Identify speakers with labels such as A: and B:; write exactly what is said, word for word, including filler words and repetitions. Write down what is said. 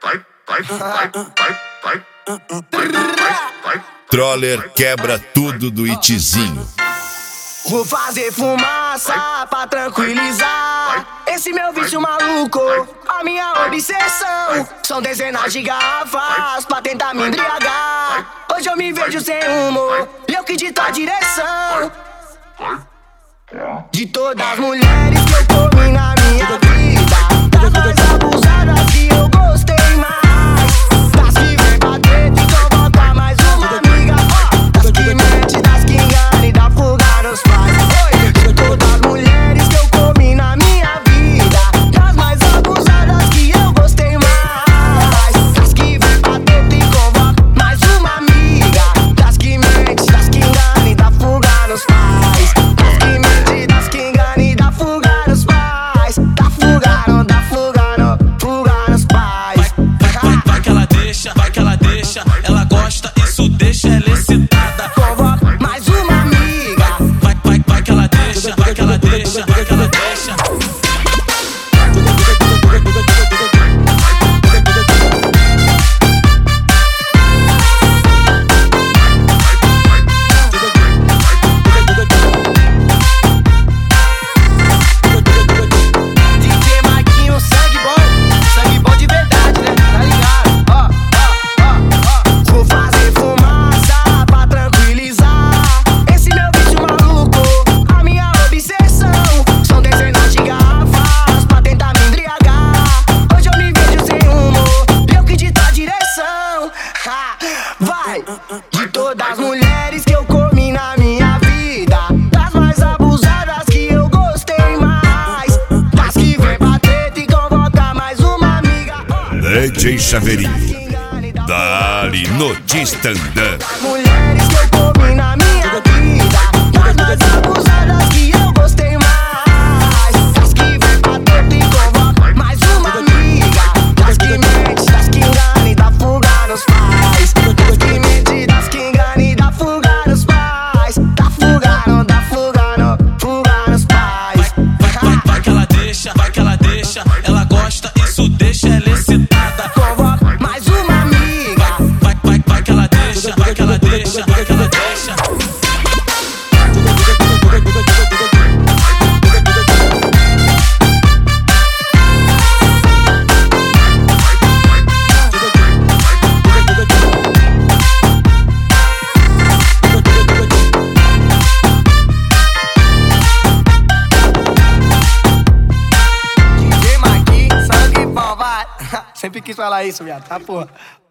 A: Troller quebra tudo do Itizinho.
B: Vou fazer fumaça pra tranquilizar esse meu vício maluco, a minha obsessão. São dezenas de garrafas pra tentar me embriagar. Hoje eu me vejo sem rumo e eu que dito a direção de todas as mulheres que eu comi na minha vida, das mais abusadas que eu gostei mais, das que vem pra treta e convoca mais uma amiga, das que mente, das que engana e dá fuga nos pais. De todas as mulheres que eu comi na minha vida, das mais abusadas que eu gostei mais, das que vem pra treta e convoca mais uma amiga, das que mente, das que engana e dá fuga nos pais, das que mente, das que engana e dá fuga nos pais, dá fuga, não dá fuga, não, fuga nos pais.
C: Vai, vai, vai que ela deixa, vai que ela deixa, ela gosta, isso deixa ela excitada.
B: Convoca mais uma amiga.
C: Vai, vai, vai que ela deixa, vai que ela deixa, vai que ela deixa.
B: D J Marquinhos, sangue bom, sangue bom de verdade, né? Tá ligado? Ó, ó, ó, ó. Vou fazer fumaça pra tranquilizar esse meu vício maluco, a minha obsessão. São dezenas de garrafas pra tentar me embriagar. Hoje eu me vejo sem rumo e eu que dito a direção. Ha, vai! De todas as mulheres que eu comi na minha vida, das mais abusadas que eu gostei mais, das que vem pra treta e convoca mais uma amiga.
A: D J Chaveirinho, dali no stand-up.
B: Mulheres que eu comi na minha vida, das mais abusadas que eu gostei mais, das que vem pra treta e convoca mais uma amiga, das que mente, das que engana e dá fuga nos pais, das que mente, das que engana e dá fuga nos pais, dá fuga, não dá fuga, não, fuga nos pais.
C: Vai, vai, vai que ela deixa, vai que ela deixa, ela gosta, isso deixa ela excitada.
B: Convoca mais uma amiga.
C: Vai, vai, vai que ela deixa, vai que ela deixa, vai que ela deixa.
B: D J Marquinhos, sangue bom, vai. Sempre quis falar isso, viado, tá porra.